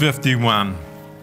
51.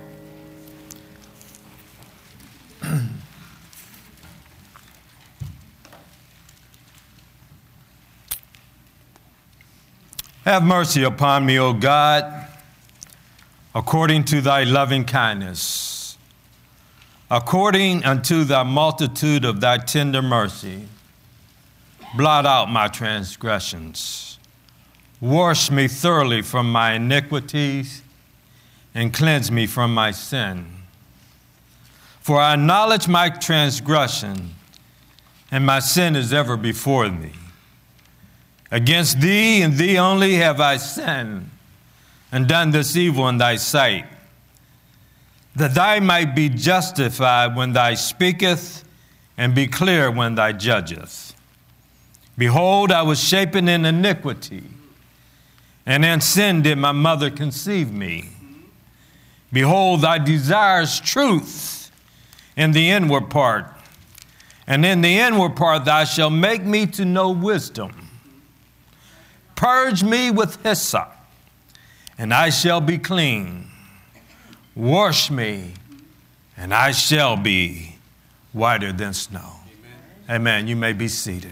Have mercy upon me, O God, according to thy loving kindness, according unto the multitude of thy tender mercy. Blot out my transgressions. Wash me thoroughly from my iniquities and cleanse me from my sin. For I acknowledge my transgression, and my sin is ever before me. Against thee and thee only have I sinned and done this evil in thy sight, that thou might be justified when thou speakest and be clear when thou judgest. Behold, I was shapen in iniquity, and in sin did my mother conceive me. Behold, thou desirest truth in the inward part, and in the inward part thou shalt make me to know wisdom. Purge me with hyssop, and I shall be clean. Wash me, and I shall be whiter than snow. Amen. Amen. You may be seated.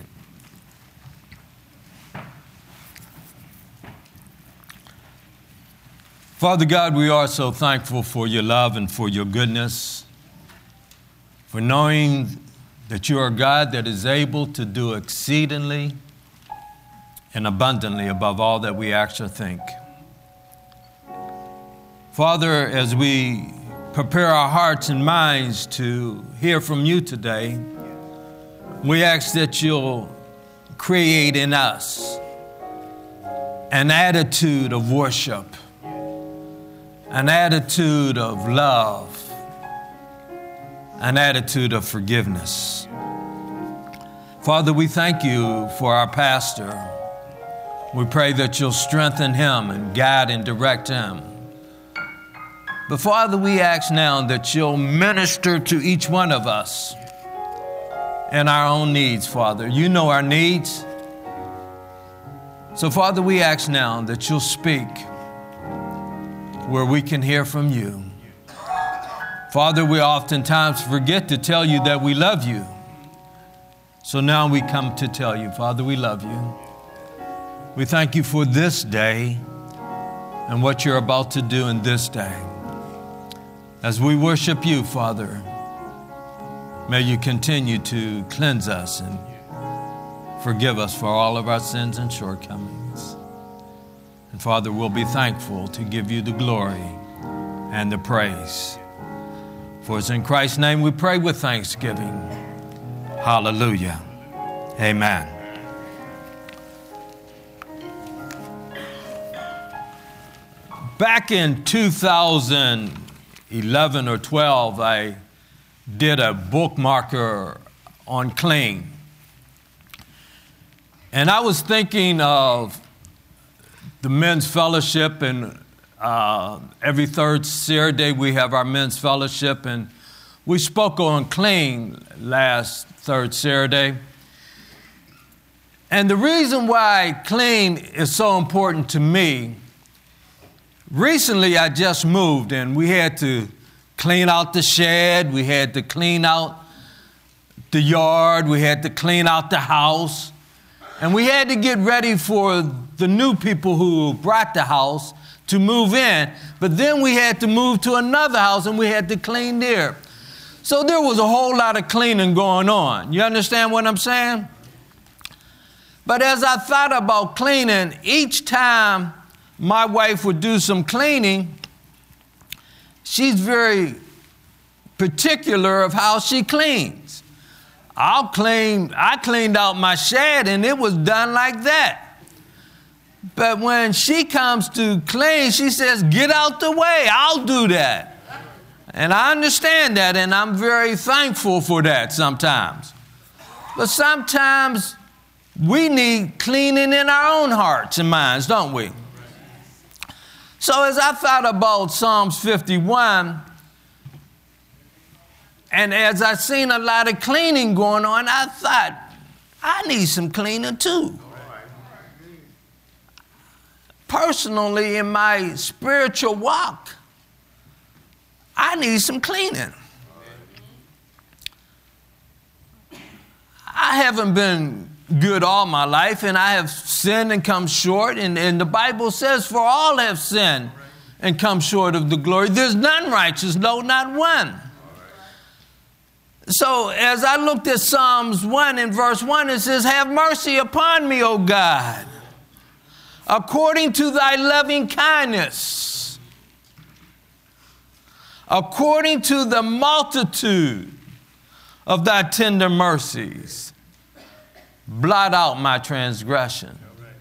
Father God, we are so thankful for your love and for your goodness, for knowing that you are God that is able to do exceedingly and abundantly above all that we ask or think. Father, as we prepare our hearts and minds to hear from you today, we ask that you'll create in us an attitude of worship, an attitude of love, an attitude of forgiveness. Father, we thank you for our pastor. We pray that you'll strengthen him and guide and direct him. But Father, we ask now that you'll minister to each one of us and our own needs, Father. You know our needs. So Father, we ask now that you'll speak where we can hear from you. Father, we oftentimes forget to tell you that we love you. So now we come to tell you, Father, we love you. We thank you for this day and what you're about to do in this day. As we worship you, Father, may you continue to cleanse us and forgive us for all of our sins and shortcomings. And Father, we'll be thankful to give you the glory and the praise. For it's in Christ's name we pray with thanksgiving. Hallelujah. Amen. Back in 2011 or 12, I did a bookmarker on clean. And I was thinking of the men's fellowship, and every third Saturday we have our men's fellowship, and we spoke on clean last third Saturday. And the reason why clean is so important to me, recently I just moved and we had to clean out the shed, we had to clean out the yard, we had to clean out the house, and we had to get ready for the new people who brought the house to move in, but then we had to move to another house and we had to clean there. So there was a whole lot of cleaning going on. You understand what I'm saying? But as I thought about cleaning, each time my wife would do some cleaning, she's very particular of how she cleans. I cleaned out my shed and it was done like that. But when she comes to clean, she says, get out the way, I'll do that. And I understand that, and I'm very thankful for that sometimes. But sometimes we need cleaning in our own hearts and minds, don't we? So as I thought about Psalms 51, and as I seen a lot of cleaning going on, I thought, I need some cleaning too. Personally, in my spiritual walk, I need some cleaning. I haven't been good all my life, and I have sinned and come short. And the Bible says, for all have sinned and come short of the glory. There's none righteous, no, not one. So as I looked at Psalms 1 in verse 1, it says, have mercy upon me, O God, according to thy loving kindness, according to the multitude of thy tender mercies, blot out my transgression.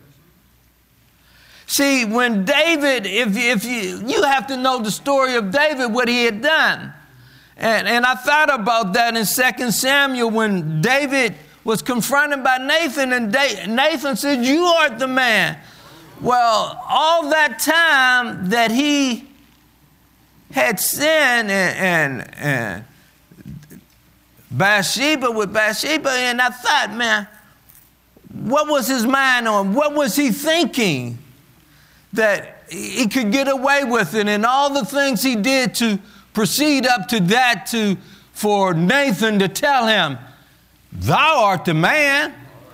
See, when David, if you have to know the story of David, what he had done. And I thought about that in 2 Samuel when David was confronted by Nathan, and Nathan said, you are the man. Well, all that time that he had sinned and Bathsheba with Bathsheba, and I thought, man, what was his mind on? What was he thinking that he could get away with it? And all the things he did to proceed up to that for Nathan to tell him, thou art the man.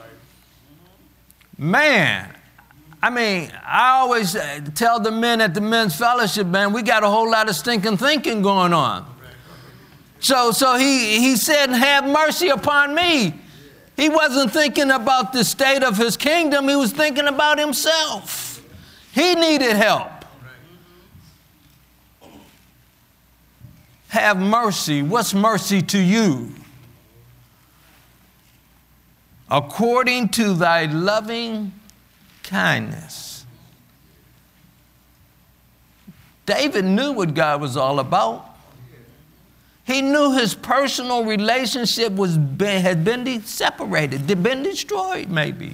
Man, I mean, I always tell the men at the men's fellowship, man, we got a whole lot of stinking thinking going on. So he said, have mercy upon me. He wasn't thinking about the state of his kingdom. He was thinking about himself. He needed help. Have mercy. What's mercy to you? According to thy loving kindness. David knew what God was all about. He knew his personal relationship had been separated, had been destroyed maybe.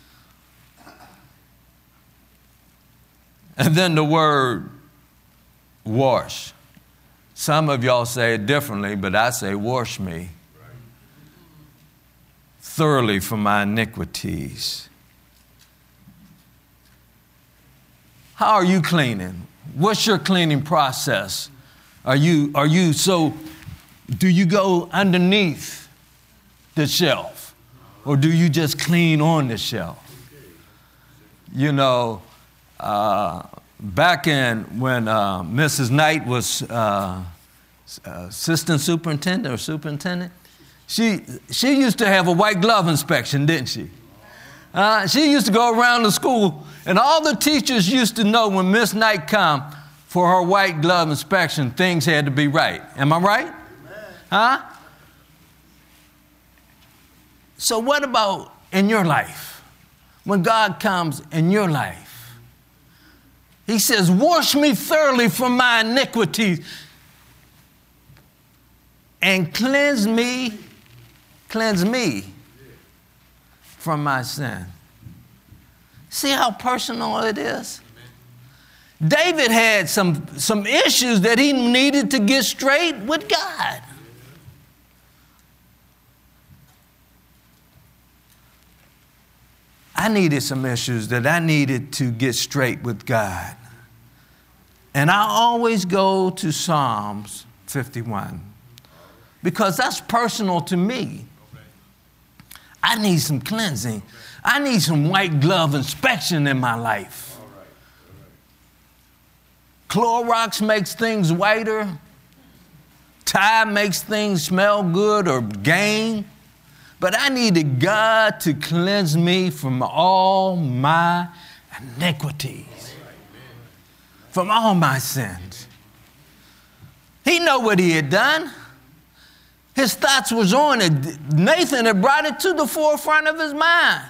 And then the word wash. Some of y'all say it differently, but I say wash me thoroughly from my iniquities. How are you cleaning? What's your cleaning process? Do you go underneath the shelf, or do you just clean on the shelf? You know, back when Mrs. Knight was assistant superintendent or superintendent, she used to have a white glove inspection, didn't she? She used to go around the school, and all the teachers used to know when Miss Knight come for her white glove inspection, things had to be right. Am I right? Huh? So what about in your life? When God comes in your life, he says, wash me thoroughly from my iniquities and cleanse me from my sin. See how personal it is? David had some issues that he needed to get straight with God. I needed some issues that I needed to get straight with God. And I always go to Psalms 51 because that's personal to me. I need some cleansing. I need some white glove inspection in my life. Clorox makes things whiter. Tide makes things smell good or gain. But I needed God to cleanse me from all my iniquities, from all my sins. He knew what he had done. His thoughts was on it. Nathan had brought it to the forefront of his mind.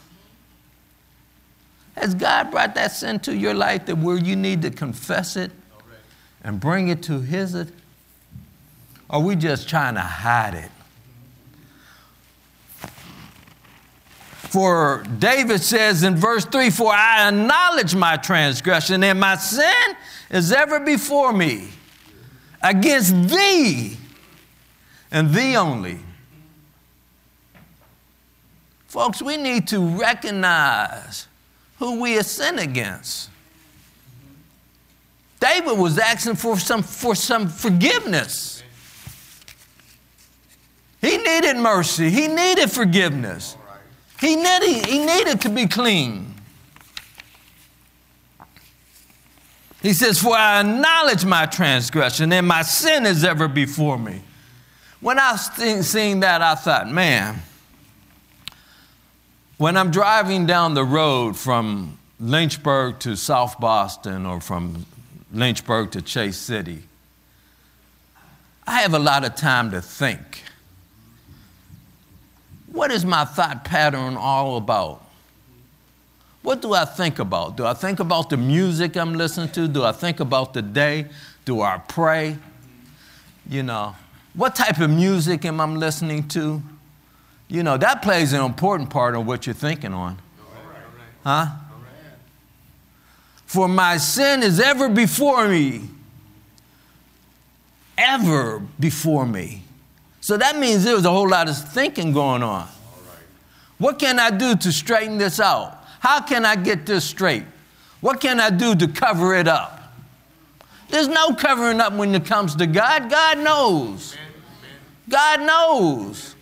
Has God brought that sin to your life that where you need to confess it and bring it to his? Or are we just trying to hide it? For David says in verse 3, for I acknowledge my transgression and my sin is ever before me. Against thee and thee only. Folks, we need to recognize who we have sinned against. David was asking for some forgiveness. He needed mercy. He needed forgiveness. He needed to be clean. He says, for I acknowledge my transgression, and my sin is ever before me. When I was seeing that, I thought, man, when I'm driving down the road from Lynchburg to South Boston or from Lynchburg to Chase City, I have a lot of time to think. What is my thought pattern all about? What do I think about? Do I think about the music I'm listening to? Do I think about the day? Do I pray? You know, what type of music am I listening to? You know, that plays an important part of what you're thinking on. Huh? For my sin is ever before me. Ever before me. So that means there was a whole lot of thinking going on. What can I do to straighten this out? How can I get this straight? What can I do to cover it up? There's no covering up when it comes to God. God knows. God knows.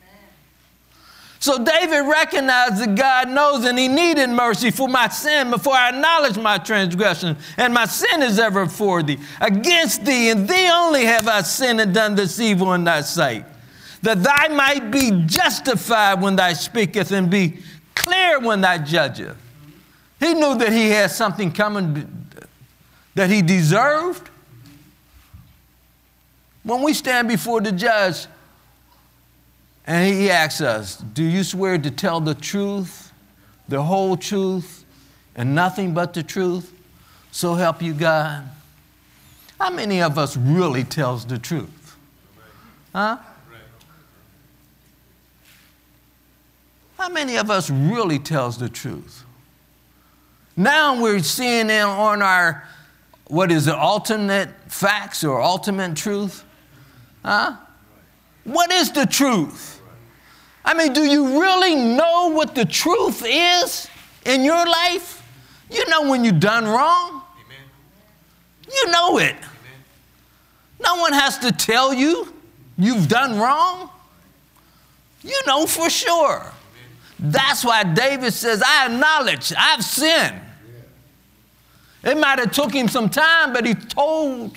So David recognized that God knows and he needed mercy for my sin before I acknowledge my transgression. And my sin is ever for thee. Against thee and thee only have I sinned and done this evil in thy sight. That thou might be justified when thou speakest and be clear when thou judgest. He knew that he had something coming that he deserved. When we stand before the judge and he asks us, do you swear to tell the truth, the whole truth, and nothing but the truth? So help you God. How many of us really tells the truth? Huh? How many of us really tells the truth? Now we're seeing it on our, what is it, alternate facts or ultimate truth? Huh? What is the truth? I mean, do you really know what the truth is in your life? You know when you've done wrong. Amen. You know it. Amen. No one has to tell you you've done wrong. You know for sure. That's why David says, I acknowledge I've sinned. It might have took him some time, but he told,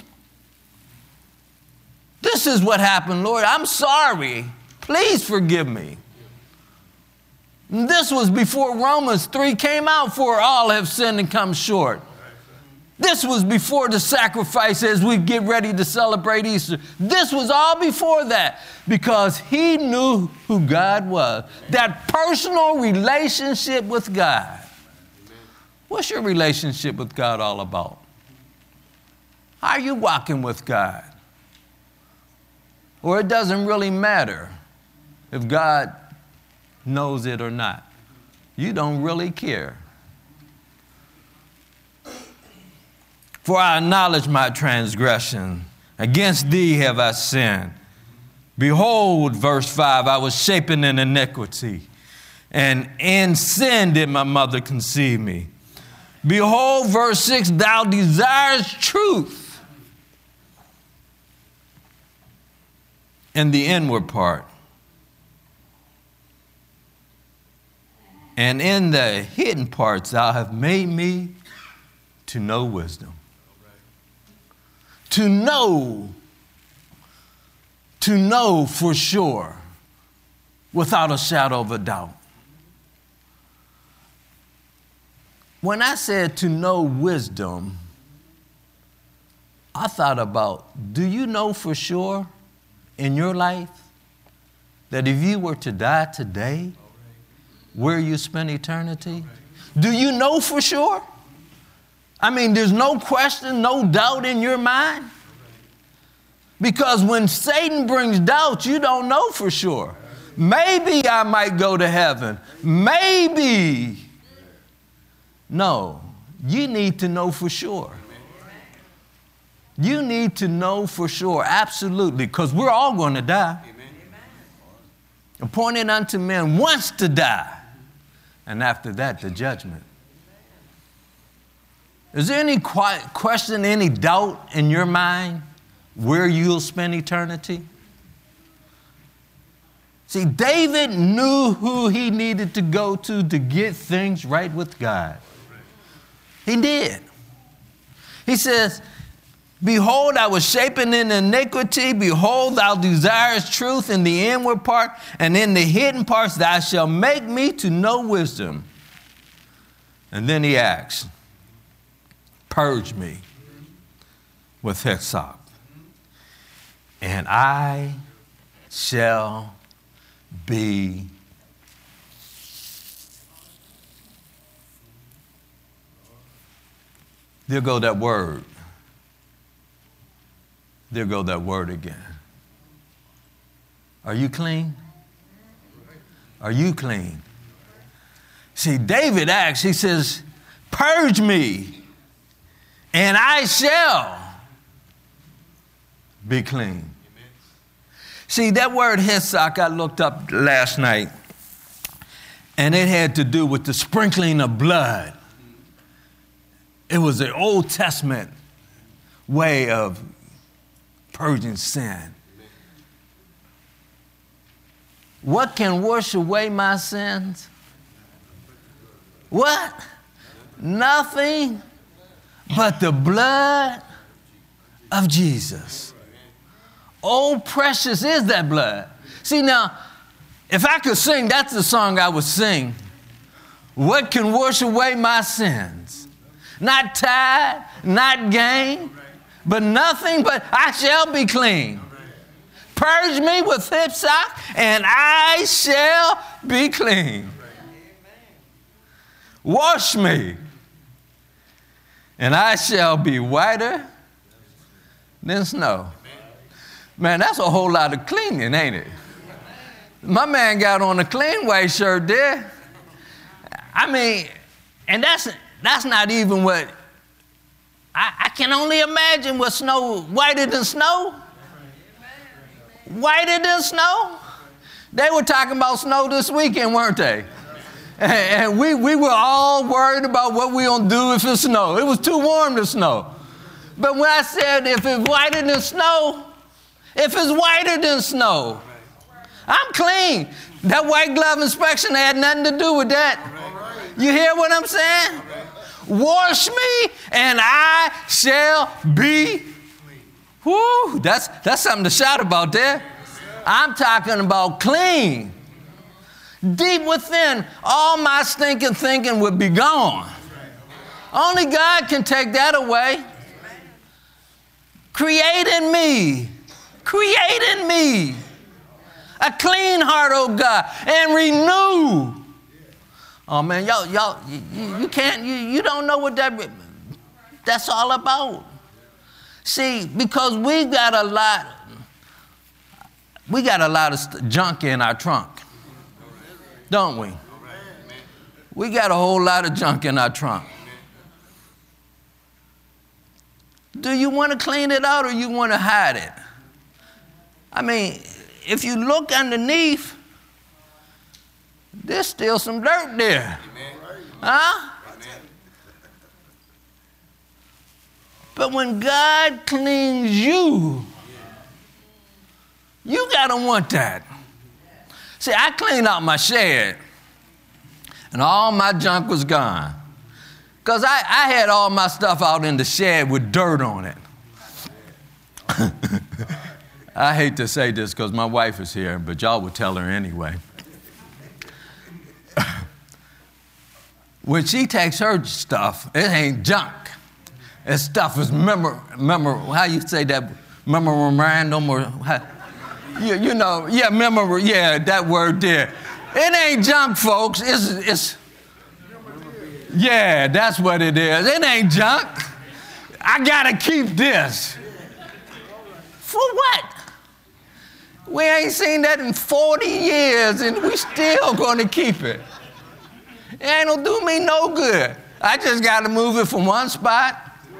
this is what happened, Lord. I'm sorry. Please forgive me. And this was before Romans 3 came out, for all have sinned and come short. This was before the sacrifice as we get ready to celebrate Easter. This was all before that because he knew who God was. That personal relationship with God. What's your relationship with God all about? How are you walking with God? Or it doesn't really matter if God knows it or not. You don't really care. For I acknowledge my transgression. Against thee have I sinned. Behold, verse 5, I was shapen in iniquity, and in sin did my mother conceive me. Behold, verse 6, thou desirest truth in the inward part, and in the hidden parts thou have made me to know wisdom. To know for sure, without a shadow of a doubt. When I said to know wisdom, I thought about, do you know for sure in your life that if you were to die today, where you spend eternity? Do you know for sure? I mean, there's no question, no doubt in your mind. Because when Satan brings doubt, you don't know for sure. Maybe I might go to heaven. Maybe. No, you need to know for sure. You need to know for sure, absolutely, because we're all going to die. Appointed unto men once to die, and after that, the judgment. Is there any question, any doubt in your mind where you'll spend eternity? See, David knew who he needed to go to get things right with God. He did. He says, behold, I was shapen in iniquity. Behold, thou desirest truth in the inward part, and in the hidden parts thou shalt make me to know wisdom. And then he asks, purge me with hyssop, and I shall be there go that word. There go that word again. Are you clean? Are you clean? See, David asks, he says, purge me, and I shall be clean. See, that word hyssop, I looked up last night, and it had to do with the sprinkling of blood. It was an Old Testament way of purging sin. What can wash away my sins? What? Nothing but the blood of Jesus. Oh, precious is that blood. See, now, if I could sing, that's the song I would sing. What can wash away my sins? Not tithe, not gain, but nothing but I shall be clean. Purge me with hyssop, and I shall be clean. Wash me, and I shall be whiter than snow. Man, that's a whole lot of cleaning, ain't it? My man got on a clean white shirt there. I mean, and that's not even what, I can only imagine what snow, whiter than snow. Whiter than snow? They were talking about snow this weekend, weren't they? And we were all worried about what we gonna do if it snow. It was too warm to snow. But when I said if it's whiter than snow, if it's whiter than snow, I'm clean. That white glove inspection had nothing to do with that. You hear what I'm saying? Wash me and I shall be. Whoo, that's something to shout about there. I'm talking about clean. Deep within, all my stinking thinking would be gone. Only God can take that away. Create in me a clean heart, oh God, and renew. Oh man, y'all, you can't, you don't know what that's all about. See, because we got a lot of junk in our trunk, don't we? We got a whole lot of junk in our trunk. Do you want to clean it out or you want to hide it? I mean, if you look underneath, there's still some dirt there. Huh? But when God cleans you, you got to want that. See, I cleaned out my shed, and all my junk was gone. Because I had all my stuff out in the shed with dirt on it. I hate to say this because my wife is here, but y'all would tell her anyway. When she takes her stuff, it ain't junk. That stuff is how you say that, memorandum or how, you know, that word there. It ain't junk, folks. It's yeah, that's what it is. It ain't junk. I gotta keep this. For what? We ain't seen that in 40 years and we still gonna keep it. It ain't gonna do me no good. I just gotta move it from one spot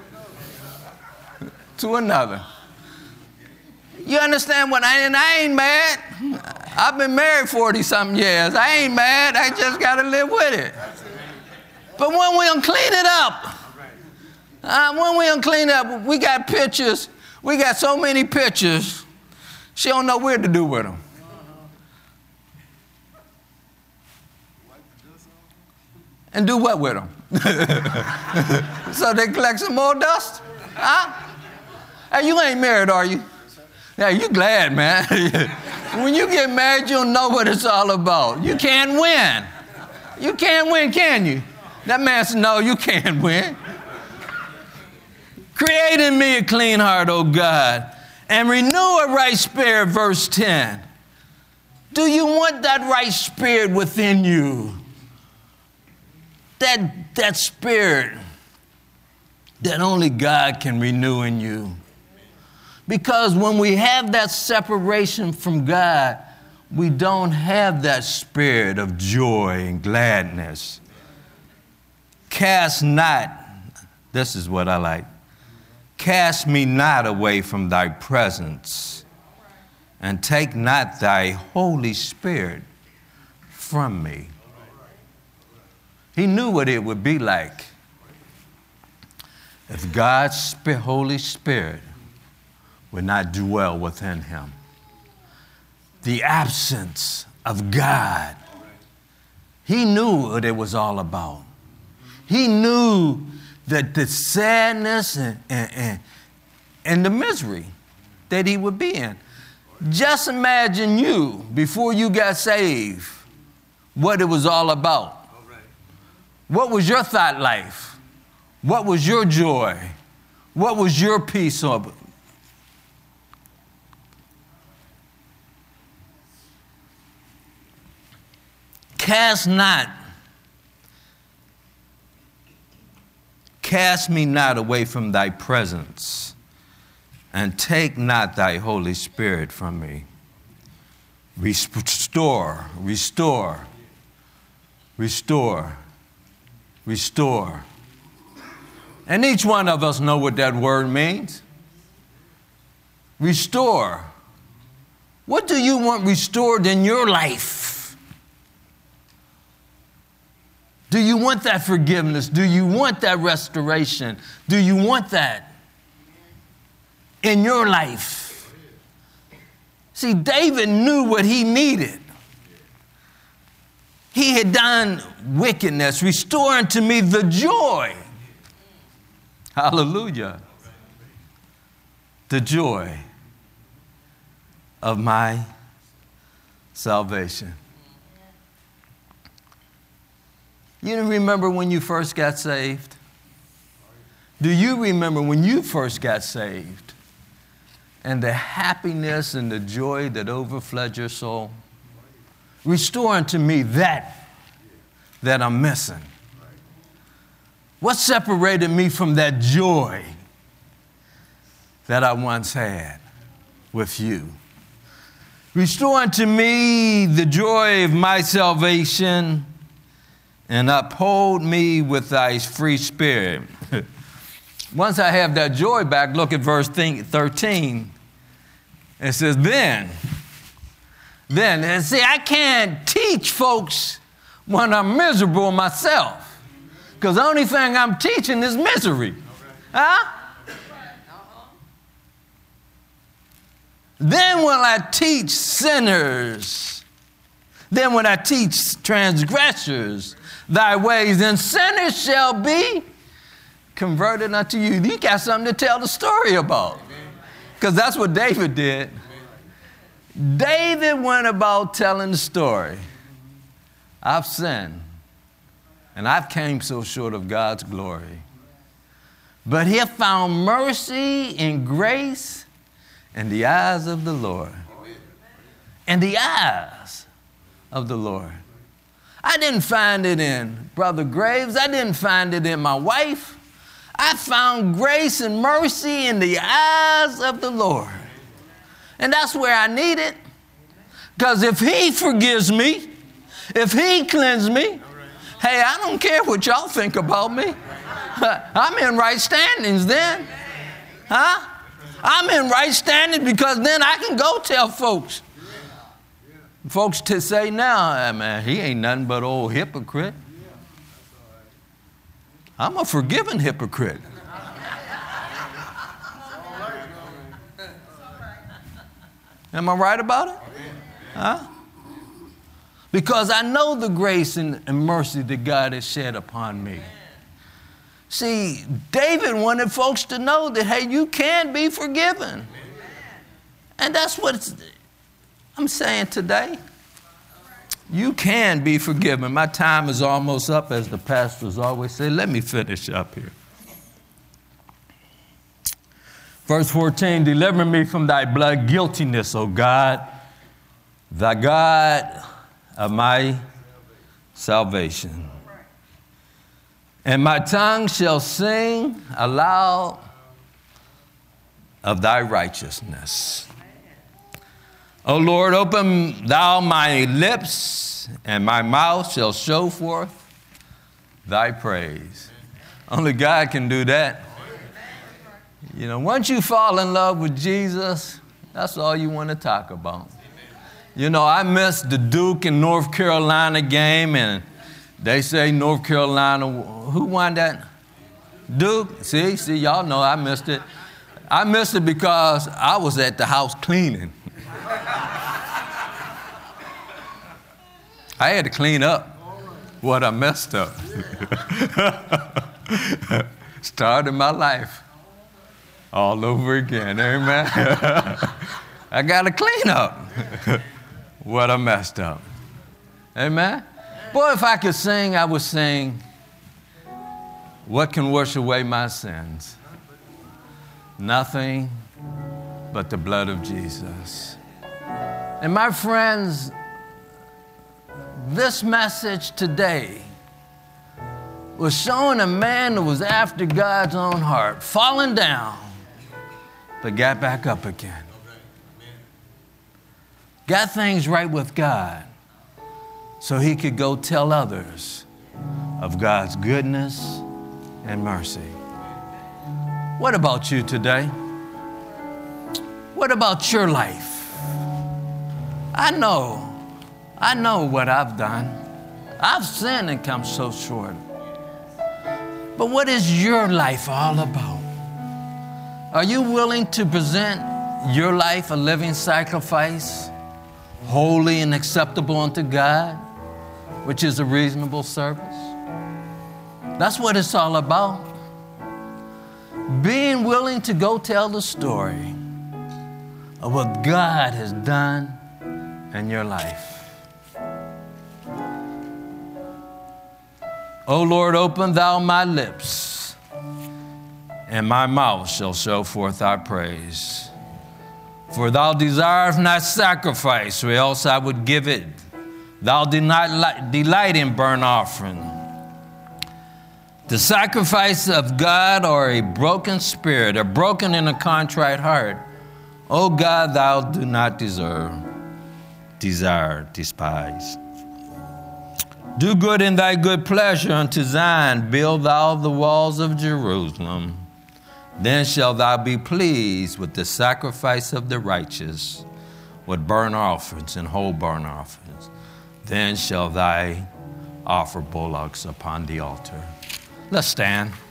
to another. You understand what I ain't mad. I've been married 40-something years. I ain't mad. I just got to live with it. But when we don't clean it up, When we don't clean up, we got pictures. We got so many pictures. She don't know where to do with them. And do what with them? So they collect some more dust? Huh? Hey, you ain't married, are you? Yeah, you glad, man. When you get married, you'll know what it's all about. You can't win. You can't win, can you? That man said, no, you can't win. Create in me a clean heart, O God, and renew a right spirit, verse 10. Do you want that right spirit within you? That spirit that only God can renew in you. Because when we have that separation from God, we don't have that spirit of joy and gladness. Cast not, this is what I like, cast me not away from thy presence, and take not thy Holy Spirit from me. He knew what it would be like if God's Holy Spirit would not dwell within him. The absence of God. He knew what it was all about. He knew that the sadness and the misery that he would be in. Just imagine you, before you got saved, what it was all about. What was your thought life? What was your joy? What was your peace of it? Cast me not away from thy presence, and take not thy Holy Spirit from me. Restore. And each one of us know what that word means. Restore. What do you want restored in your life? Do you want that forgiveness? Do you want that restoration? Do you want that in your life? See, David knew what he needed. He had done wickedness. Restore unto me the joy. Hallelujah. The joy of my salvation. You remember when you first got saved? Do you remember when you first got saved? And the happiness and the joy that overflowed your soul? Restore unto me that I'm missing. What separated me from that joy that I once had with you? Restore unto me the joy of my salvation, and uphold me with thy free spirit. Once I have that joy back, look at verse 13. It says, then, and see, I can't teach folks when I'm miserable myself. Because the only thing I'm teaching is misery. Huh? Then will I teach sinners. Then will I teach transgressors thy ways, and sinners shall be converted unto you. You got something to tell the story about. Because that's what David did. David went about telling the story. I've sinned, and I've came so short of God's glory. But he found mercy and grace in the eyes of the Lord. In the eyes of the Lord. I didn't find it in Brother Graves. I didn't find it in my wife. I found grace and mercy in the eyes of the Lord. And that's where I need it. Because if he forgives me, if he cleanses me, hey, I don't care what y'all think about me. I'm in right standings then. Huh? I'm in right standings because then I can go tell folks. Folks to say now, man, he ain't nothing but old hypocrite. I'm a forgiven hypocrite. Am I right about it? Huh? Because I know the grace and mercy that God has shed upon me. See, David wanted folks to know that, hey, you can be forgiven. And that's what I'm saying today. You can be forgiven. My time is almost up, as the pastors always say. Let me finish up here. Verse 14, deliver me from thy blood guiltiness, O God, thy God of my salvation. And my tongue shall sing aloud of thy righteousness. O Lord, open thou my lips, and my mouth shall show forth thy praise. Only God can do that. You know, once you fall in love with Jesus, that's all you want to talk about. You know, I missed the Duke and North Carolina game, and they say North Carolina, who won that? Duke. See, y'all know I missed it. I missed it because I was at the house cleaning. I had to clean up what I messed up. Started my life all over again, amen. I got to clean up what I messed up, amen. Boy, if I could sing, I would sing, what can wash away my sins? Nothing but the blood of Jesus. And my friends, this message today was showing a man who was after God's own heart, falling down, but got back up again. Got things right with God so he could go tell others of God's goodness and mercy. What about you today? What about your life? I know what I've done. I've sinned and come so short. But what is your life all about? Are you willing to present your life a living sacrifice, holy and acceptable unto God, which is a reasonable service? That's what it's all about. Being willing to go tell the story of what God has done in your life. O Lord, open thou my lips, and my mouth shall show forth thy praise. For thou desirest not sacrifice, or else I would give it. Thou did not delight in burnt offering. The sacrifice of God or a broken spirit, a broken and a contrite heart, O God, thou do not despise. Do good in thy good pleasure unto Zion. Build thou the walls of Jerusalem. Then shalt thou be pleased with the sacrifice of the righteous, with burnt offerings and whole burnt offerings. Then shall thy offer bullocks upon the altar. Let's stand.